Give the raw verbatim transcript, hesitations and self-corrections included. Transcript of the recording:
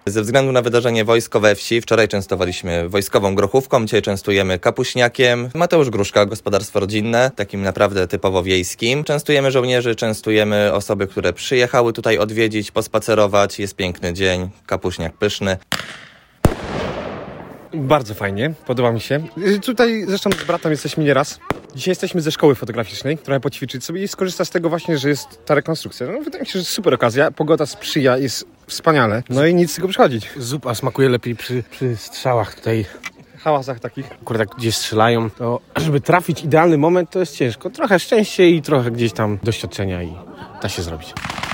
Ze względu na wydarzenie Wojsko we wsi, wczoraj częstowaliśmy wojskową grochówką, dzisiaj częstujemy kapuśniakiem. Mateusz Gruszka, gospodarstwo rodzinne, takim naprawdę typowo wiejskim. Częstujemy żołnierzy, częstujemy osoby, które przyjechały tutaj odwiedzić, pospacerować. Jest piękny dzień, kapuśniak pyszny. Bardzo fajnie, podoba mi się. Tutaj zresztą z bratem jesteśmy nieraz. Dzisiaj jesteśmy ze szkoły fotograficznej, trochę poćwiczyć sobie i skorzystać z tego właśnie, że jest ta rekonstrukcja. No, wydaje mi się, że jest super okazja, pogoda sprzyja, jest wspaniale. No i nic z tego przychodzić. Zupa smakuje lepiej przy, przy strzałach tutaj. Hałasach takich. Akurat gdzie strzelają, to żeby trafić idealny moment, to jest ciężko. Trochę szczęście i trochę gdzieś tam doświadczenia i da się zrobić.